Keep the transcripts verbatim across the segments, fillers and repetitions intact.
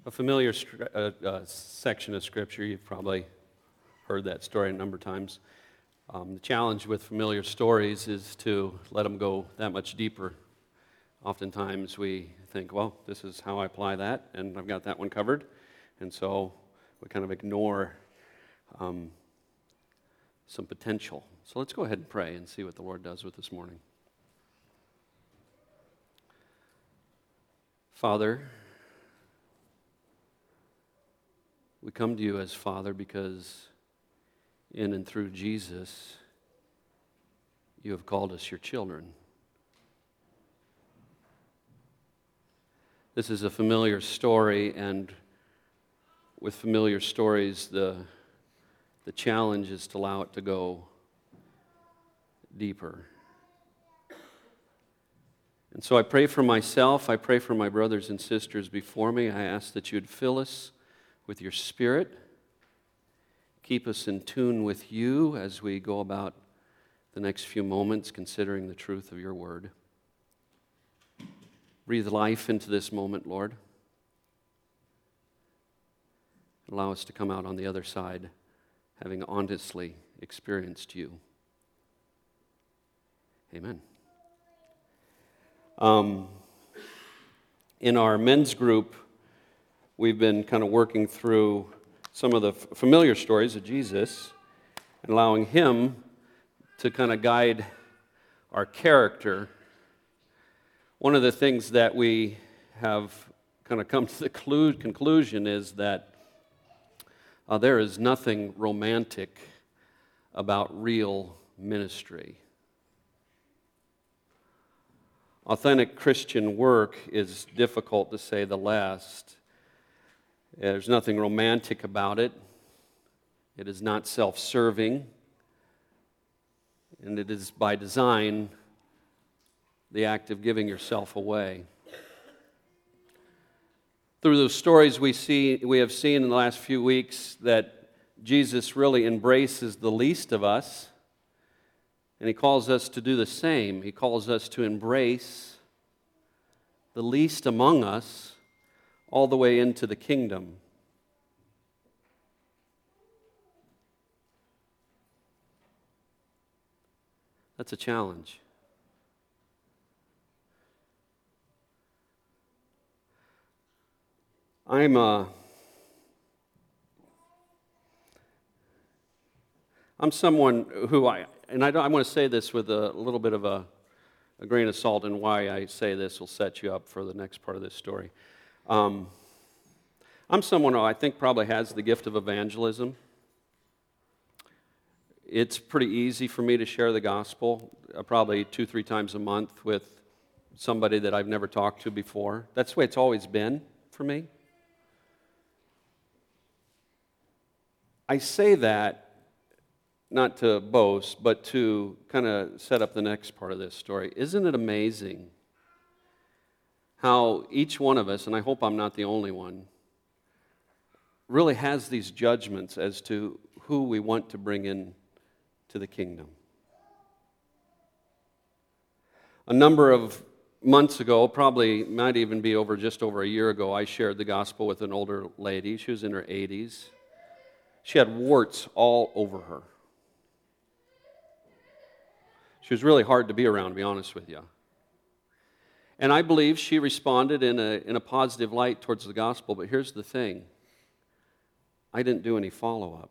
A familiar uh, uh, section of Scripture. You've probably heard that story a number of times. Um, the challenge with familiar stories is to let them go that much deeper. Oftentimes we think, well, this is how I apply that, and I've got that one covered. And so we kind of ignore um, some potential. So let's go ahead and pray and see what the Lord does with this morning. Father, we come to you as Father because in and through Jesus, you have called us your children. This is a familiar story, and with familiar stories, the, the challenge is to allow it to go deeper. And so I pray for myself, I pray for my brothers and sisters before me. I ask that you'd fill us with your Spirit. Keep us in tune with you as we go about the next few moments considering the truth of your word. Breathe life into this moment, Lord. Allow us to come out on the other side having honestly experienced you. Amen. Um, in our men's group, we've been kind of working through some of the f- familiar stories of Jesus and allowing him to kind of guide our character. One of the things that we have kind of come to the clu- conclusion is that uh, there is nothing romantic about real ministry. Authentic Christian work is difficult to say the least. There's nothing romantic about it. It is not self-serving. And it is by design the act of giving yourself away. Through those stories we see, we have seen in the last few weeks that Jesus really embraces the least of us, and he calls us to do the same. He calls us to embrace the least among us all the way into the kingdom. That's a challenge. I'm uh, I'm someone who I, and I, don't, I want to say this with a little bit of a, a grain of salt, and why I say this will set you up for the next part of this story. Um, I'm someone who I think probably has the gift of evangelism. It's pretty easy for me to share the gospel, uh, probably two, three times a month with somebody that I've never talked to before. That's the way it's always been for me. I say that not to boast, but to kind of set up the next part of this story. Isn't it amazing how each one of us, and I hope I'm not the only one, really has these judgments as to who we want to bring in to the kingdom. A number of months ago, probably might even be over just over a year ago, I shared the gospel with an older lady. She was in her eighties. She had warts all over her. She was really hard to be around, to be honest with you. And I believe she responded in a, in a positive light towards the gospel, but here's the thing. I didn't do any follow-up.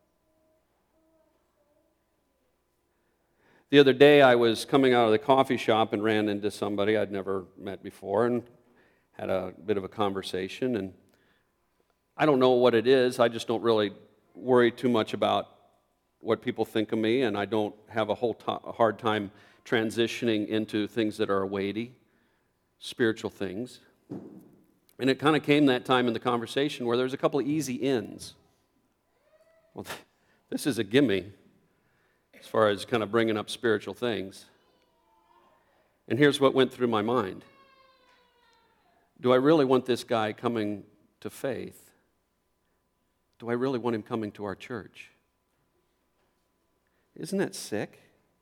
The other day, I was coming out of the coffee shop and ran into somebody I'd never met before and had a bit of a conversation. And I don't know what it is. I just don't really worry too much about what people think of me, and I don't have a whole to- a hard time transitioning into things that are weighty, spiritual things. And it kind of came that time in the conversation where there's a couple of easy ins. Well, this is a gimme as far as kind of bringing up spiritual things. And here's what went through my mind. Do I really want this guy coming to faith? Do I really want him coming to our church? Isn't that sick?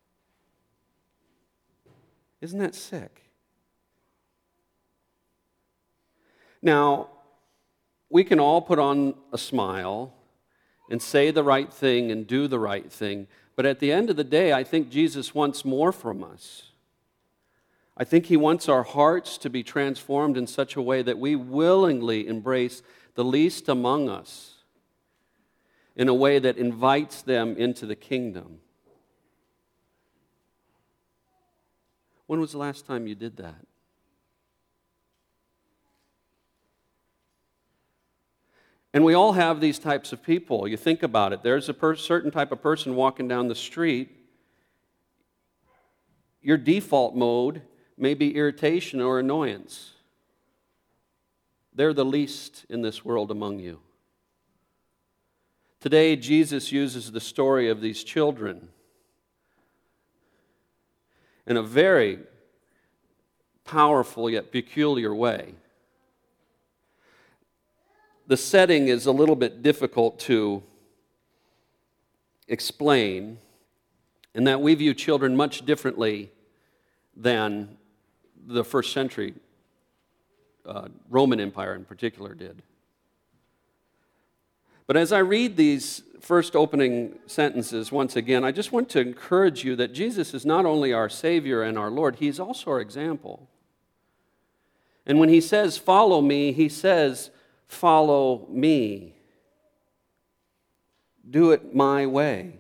Isn't that sick? Now, we can all put on a smile and say the right thing and do the right thing, but at the end of the day, I think Jesus wants more from us. I think he wants our hearts to be transformed in such a way that we willingly embrace the least among us in a way that invites them into the kingdom. When was the last time you did that? And we all have these types of people. You think about it. There's a per- certain type of person walking down the street. Your default mode may be irritation or annoyance. They're the least in this world among you. Today, Jesus uses the story of these children in a very powerful yet peculiar way. The setting is a little bit difficult to explain, in that we view children much differently than the first century uh, Roman Empire in particular did. But as I read these first opening sentences once again, I just want to encourage you that Jesus is not only our Savior and our Lord, he's also our example. And when he says, "Follow me," he says, "Follow me. Do it my way."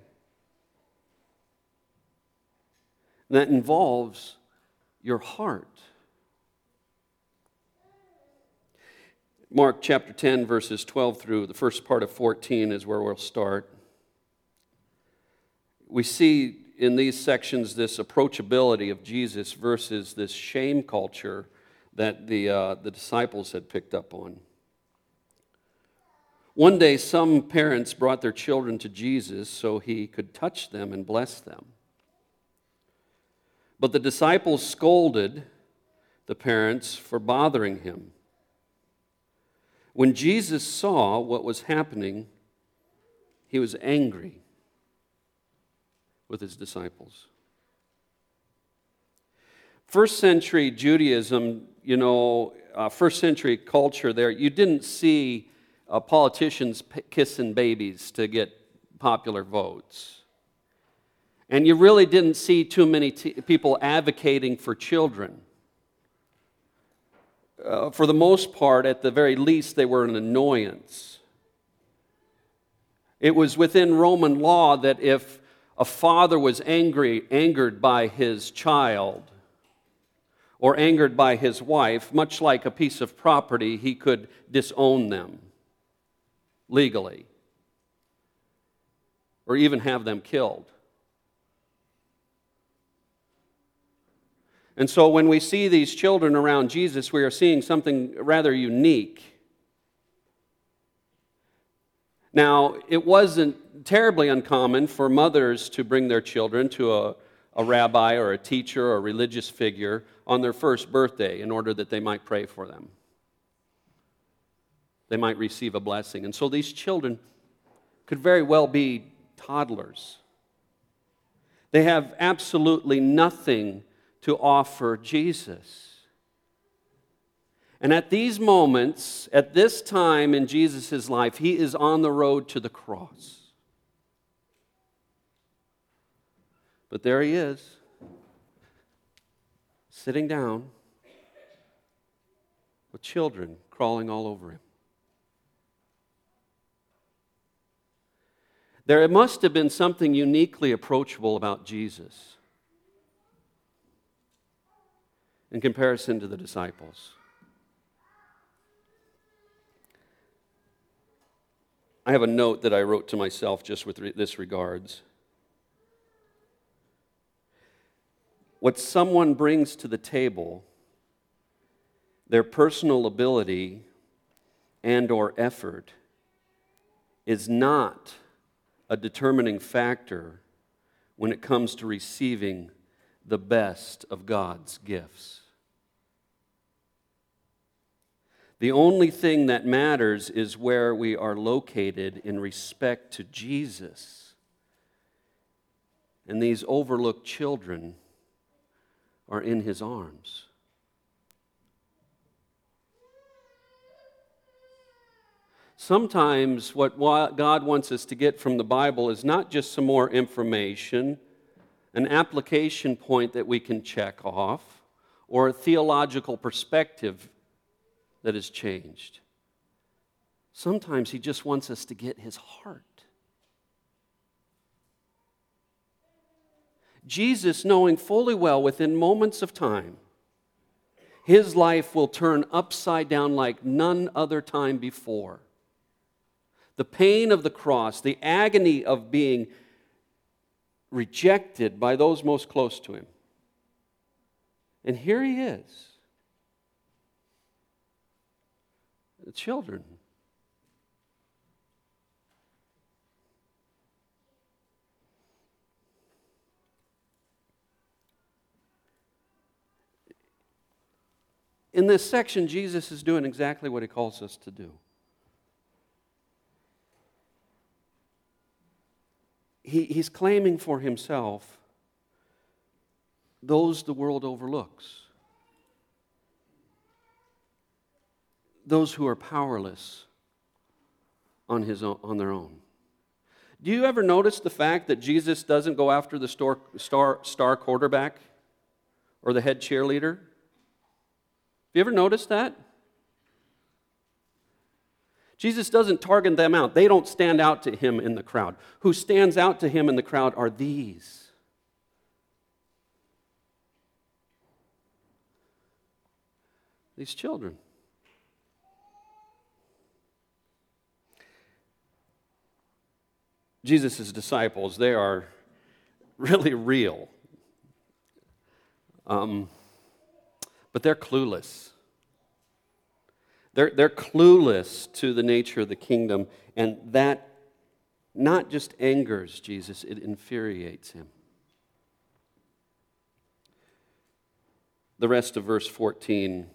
And that involves your heart. Mark chapter ten, verses twelve through the first part of fourteen is where we'll start. We see in these sections this approachability of Jesus versus this shame culture that the, uh, the disciples had picked up on. One day, some parents brought their children to Jesus so he could touch them and bless them. But the disciples scolded the parents for bothering him. When Jesus saw what was happening, he was angry with his disciples. First century Judaism, you know, uh, first century culture there, you didn't see uh, politicians p- kissing babies to get popular votes. And you really didn't see too many t- people advocating for children. Uh, for the most part, at the very least, they were an annoyance. It was within Roman law that if a father was angry, angered by his child, or angered by his wife, much like a piece of property, he could disown them legally, or even have them killed. And so when we see these children around Jesus, we are seeing something rather unique. Now, it wasn't terribly uncommon for mothers to bring their children to a, a rabbi or a teacher or a religious figure on their first birthday in order that they might pray for them. They might receive a blessing. And so these children could very well be toddlers. They have absolutely nothing to offer Jesus. And at these moments, at this time in Jesus' life, he is on the road to the cross. But there he is, sitting down with children crawling all over him. There must have been something uniquely approachable about Jesus in comparison to the disciples. I have a note that I wrote to myself just with this regards. What someone brings to the table, their personal ability and or effort, is not a determining factor when it comes to receiving the best of God's gifts. The only thing that matters is where we are located in respect to Jesus. And these overlooked children are in his arms. Sometimes what God wants us to get from the Bible is not just some more information, an application point that we can check off, or a theological perspective that has changed. Sometimes He just wants us to get His heart. Jesus, knowing fully well within moments of time, His life will turn upside down like none other time before. The pain of the cross, the agony of being rejected by those most close to Him. And here He is. The children. In this section, Jesus is doing exactly what He calls us to do. He, he's claiming for Himself those the world overlooks. Those who are powerless on, his own, on their own. Do you ever notice the fact that Jesus doesn't go after the star, star, star quarterback or the head cheerleader? Have you ever noticed that? Jesus doesn't target them out. They don't stand out to Him in the crowd. Who stands out to Him in the crowd are these. These children. Jesus' disciples, they are really real. Um, but they're clueless. They're, they're clueless to the nature of the kingdom, and that not just angers Jesus, it infuriates Him. The rest of verse fourteen.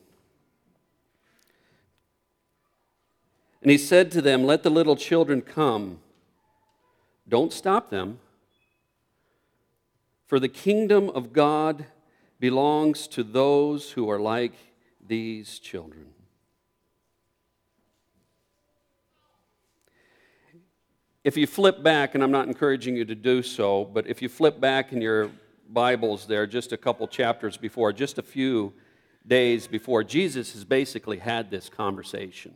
And He said to them, "Let the little children come. Don't stop them. For the kingdom of God belongs to those who are like these children." If you flip back, and I'm not encouraging you to do so, but if you flip back in your Bibles there just a couple chapters before, just a few days before, Jesus has basically had this conversation.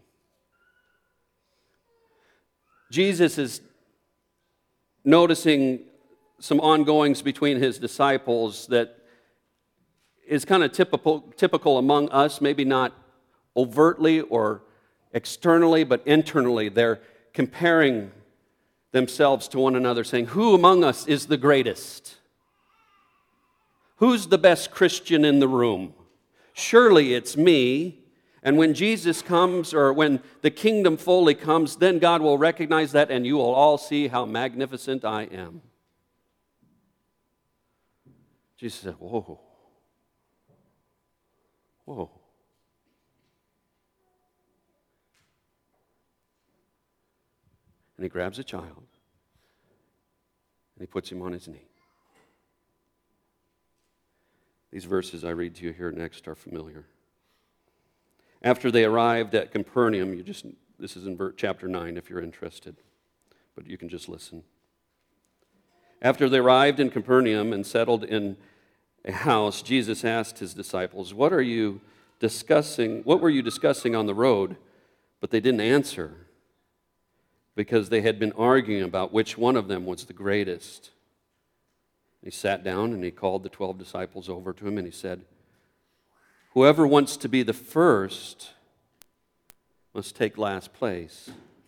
Jesus is noticing some ongoings between His disciples that is kind of typical, typical among us, maybe not overtly or externally, but internally. They're comparing themselves to one another, saying, "Who among us is the greatest? Who's the best Christian in the room? Surely it's me." And when Jesus comes, or when the kingdom fully comes, then God will recognize that, and you will all see how magnificent I am. Jesus said, whoa. Whoa. And He grabs a child, and He puts him on his knee. These verses I read to you here next are familiar. After they arrived at Capernaum, you just this is in chapter nine if you're interested, but you can just listen. After they arrived in Capernaum and settled in a house, Jesus asked His disciples, "What are you discussing? What were you discussing on the road?" But they didn't answer, because they had been arguing about which one of them was the greatest. He sat down and He called the twelve disciples over to Him, and He said, "Whoever wants to be the first must take last place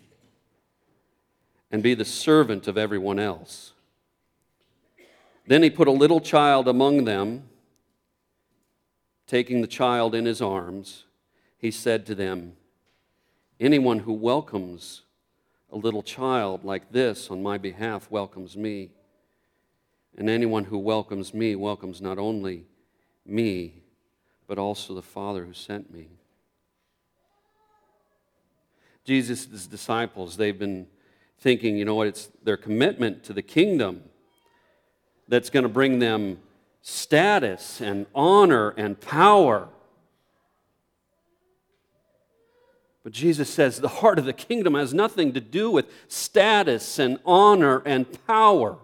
and be the servant of everyone else." Then He put a little child among them. Taking the child in His arms, He said to them, "Anyone who welcomes a little child like this on my behalf welcomes me. And anyone who welcomes me welcomes not only me, but also the Father who sent me." Jesus' disciples, they've been thinking, you know what, it's their commitment to the kingdom that's going to bring them status and honor and power. But Jesus says the heart of the kingdom has nothing to do with status and honor and power.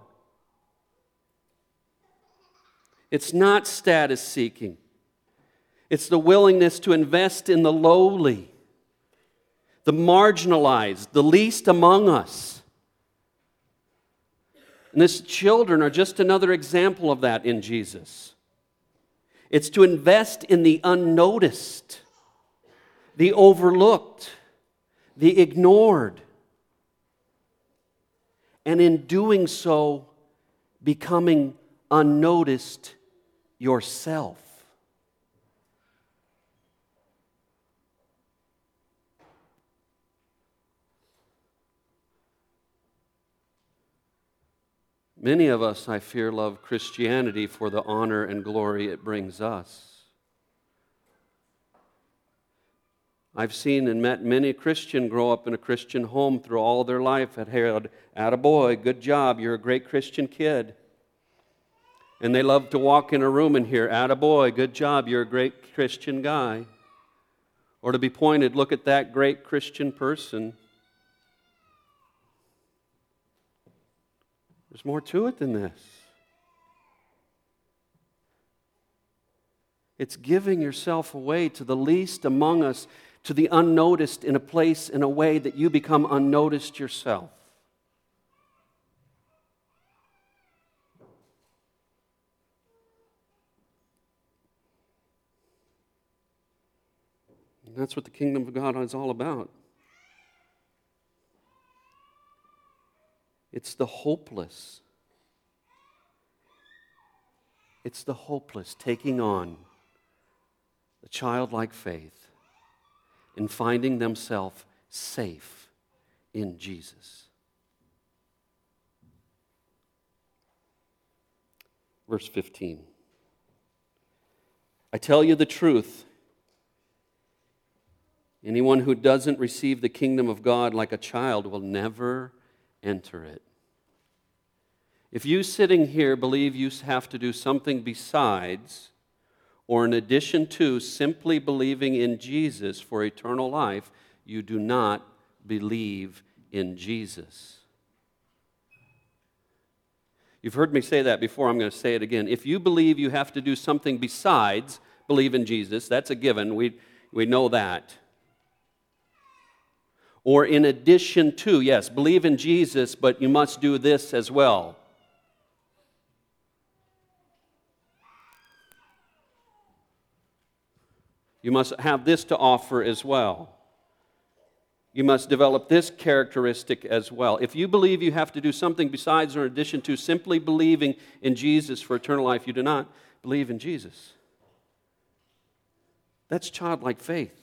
It's not status seeking. It's the willingness to invest in the lowly, the marginalized, the least among us. And these children are just another example of that in Jesus. It's to invest in the unnoticed, the overlooked, the ignored, and in doing so, becoming unnoticed yourself. Many of us, I fear, love Christianity for the honor and glory it brings us. I've seen and met many Christians grow up in a Christian home through all their life and heard, "Attaboy, good job, you're a great Christian kid." And they love to walk in a room and hear, "Attaboy, good job, you're a great Christian guy." Or to be pointed, "Look at that great Christian person." There's more to it than this. It's giving yourself away to the least among us, to the unnoticed in a place, in a way that you become unnoticed yourself. And that's what the kingdom of God is all about. It's the hopeless. It's the hopeless taking on the childlike faith and finding themselves safe in Jesus. Verse fifteen. I tell you the truth. Anyone who doesn't receive the kingdom of God like a child will never enter it. If you sitting here believe you have to do something besides or in addition to simply believing in Jesus for eternal life, you do not believe in Jesus. You've heard me say that before, I'm going to say it again. If you believe you have to do something besides believe in Jesus, that's a given, we, we know that. Or in addition to, yes, believe in Jesus, but you must do this as well. You must have this to offer as well. You must develop this characteristic as well. If you believe you have to do something besides or in addition to simply believing in Jesus for eternal life, you do not believe in Jesus. That's childlike faith.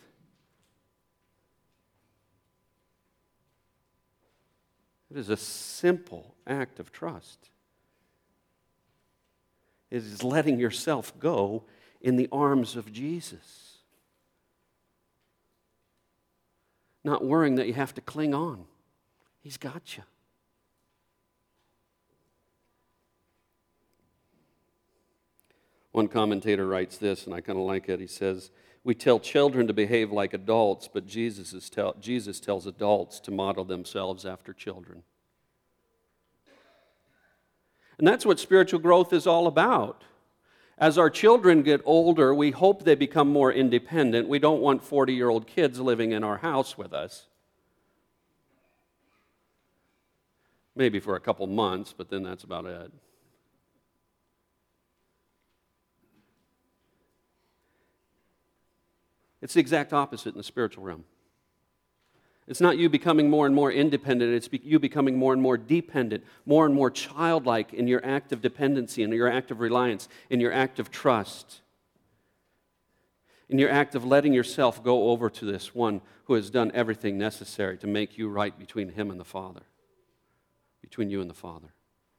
It is a simple act of trust. It is letting yourself go in the arms of Jesus. Not worrying that you have to cling on. He's got you. One commentator writes this, and I kind of like it. He says, we tell children to behave like adults, but Jesus, is tell, Jesus tells adults to model themselves after children. And that's what spiritual growth is all about. As our children get older, we hope they become more independent. We don't want forty-year-old kids living in our house with us. Maybe for a couple months, but then that's about it. It's the exact opposite in the spiritual realm. It's not you becoming more and more independent, it's you becoming more and more dependent, more and more childlike in your act of dependency, in your act of reliance, in your act of trust, in your act of letting yourself go over to this one who has done everything necessary to make you right between him and the Father, between you and the Father.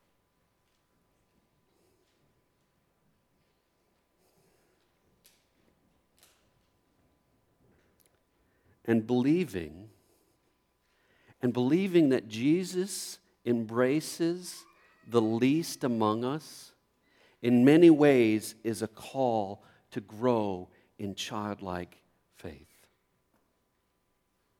And believing, and believing that Jesus embraces the least among us, in many ways is a call to grow in childlike faith.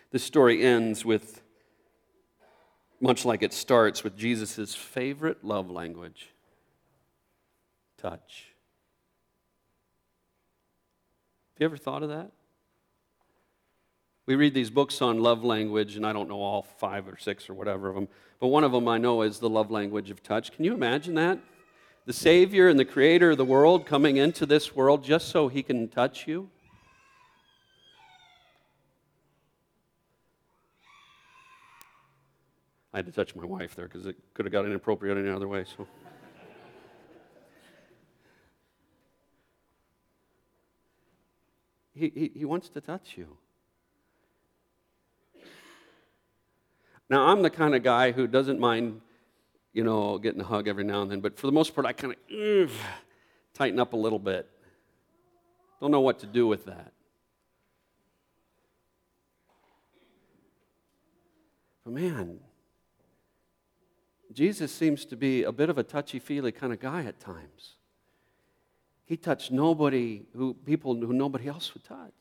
This story ends with, much like it starts, with Jesus' favorite love language, touch. Have you ever thought of that? We read these books on love language, and I don't know all five or six or whatever of them, but one of them I know is the love language of touch. Can you imagine that? The Savior and the Creator of the world coming into this world just so He can touch you? I had to touch my wife there because it could have got inappropriate any other way. So, he, he, he wants to touch you. Now, I'm the kind of guy who doesn't mind, you know, getting a hug every now and then, but for the most part, I kind of tighten up a little bit. Don't know what to do with that. But man, Jesus seems to be a bit of a touchy-feely kind of guy at times. He touched nobody, who people who nobody else would touch.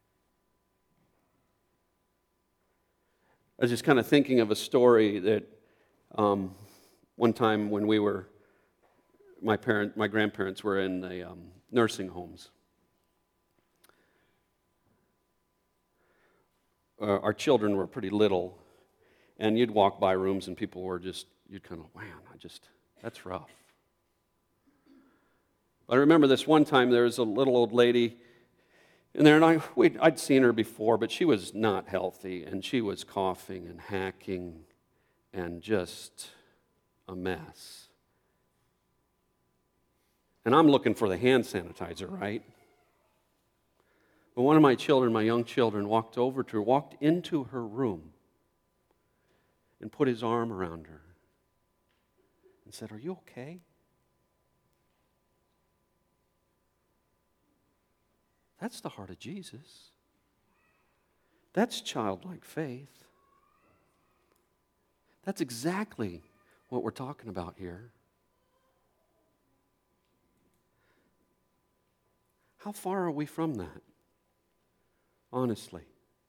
I was just kind of thinking of a story that um, one time when we were, my parent, my grandparents were in the um, nursing homes. Uh, our children were pretty little, and you'd walk by rooms and people were just, you'd kind of, man, I just, that's rough. I remember this one time there was a little old lady in there, and I, we'd, I'd seen her before, but she was not healthy, and she was coughing and hacking and just a mess. And I'm looking for the hand sanitizer, right? But one of my children, my young children, walked over to her, walked into her room, and put his arm around her and said, "Are you okay?" That's the heart of Jesus. That's childlike faith. That's exactly what we're talking about here. How far are we from that? Honestly.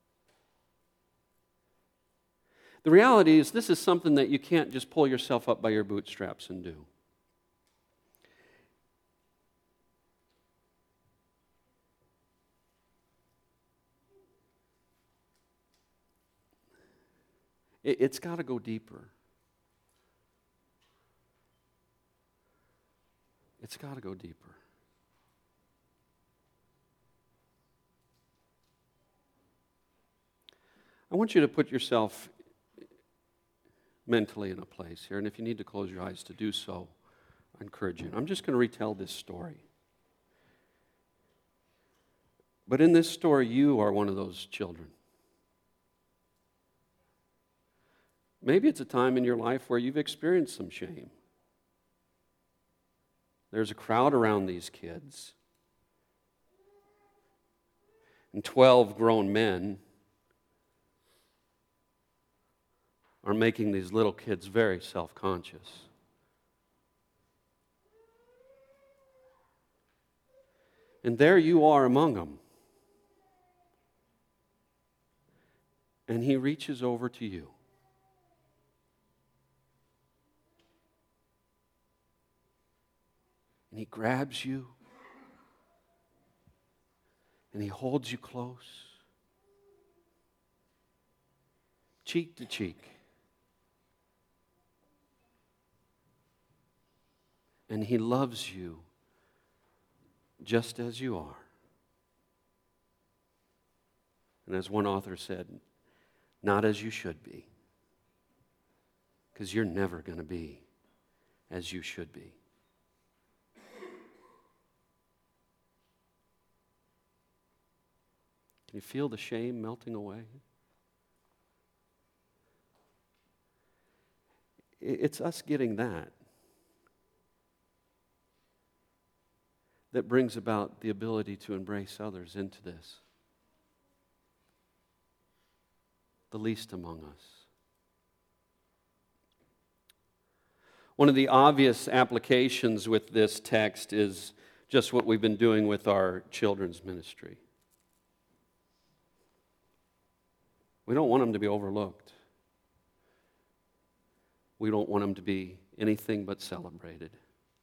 The reality is this is something that you can't just pull yourself up by your bootstraps and do. It's got to go deeper. It's got to go deeper. I want you to put yourself mentally in a place here, and if you need to close your eyes to do so, I encourage you. I'm just going to retell this story. But in this story, you are one of those children. Maybe it's a time in your life where you've experienced some shame. There's a crowd around these kids, and twelve grown men are making these little kids very self-conscious. And there you are among them. And he reaches over to you. And he grabs you. And he holds you close. Cheek to cheek. And he loves you just as you are. And as one author said, not as you should be. Because you're never going to be as you should be. Can you feel the shame melting away? It's us getting that that brings about the ability to embrace others into this. The least among us. One of the obvious applications with this text is just what we've been doing with our children's ministry. We don't want them to be overlooked. We don't want them to be anything but celebrated.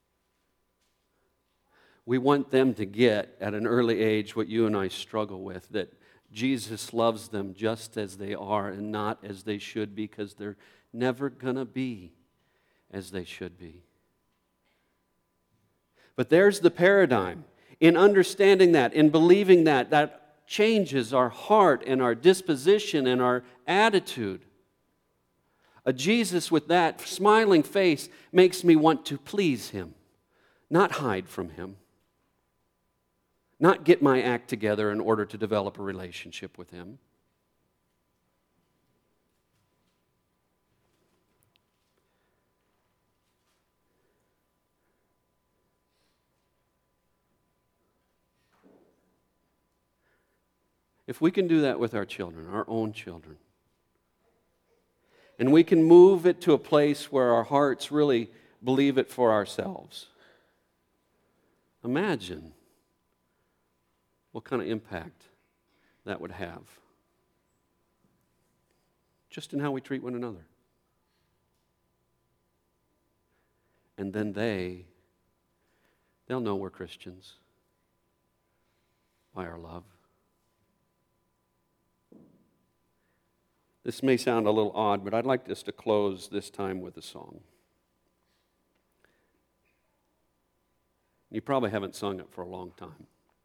We want them to get, at an early age, what you and I struggle with, that Jesus loves them just as they are and not as they should be, because they're never going to be as they should be. But there's the paradigm. In understanding that, in believing that, that changes our heart and our disposition and our attitude. A Jesus with that smiling face makes me want to please Him, not hide from Him, not get my act together in order to develop a relationship with Him. If we can do that with our children, our own children, and we can move it to a place where our hearts really believe it for ourselves, imagine what kind of impact that would have just in how we treat one another. And then they, they'll know we're Christians by our love. This may sound a little odd, but I'd like us to close this time with a song. You probably haven't sung it for a long time.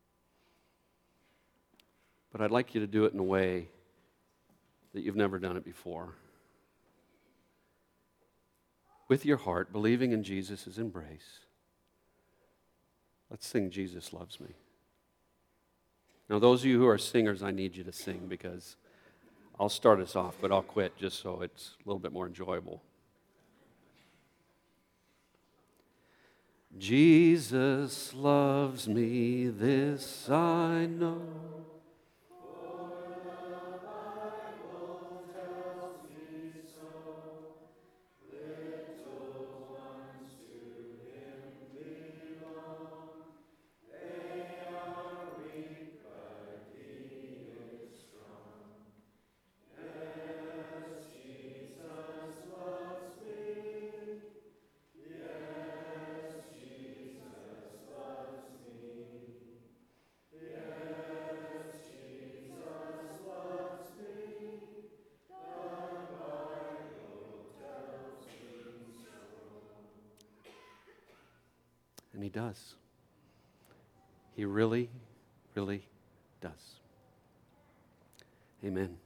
But I'd like you to do it in a way that you've never done it before. With your heart, believing in Jesus' embrace. Let's sing Jesus Loves Me. Now, those of you who are singers, I need you to sing, because I'll start us off, but I'll quit just so it's a little bit more enjoyable. Jesus loves me, this I know. And He does. He really, really does. Amen.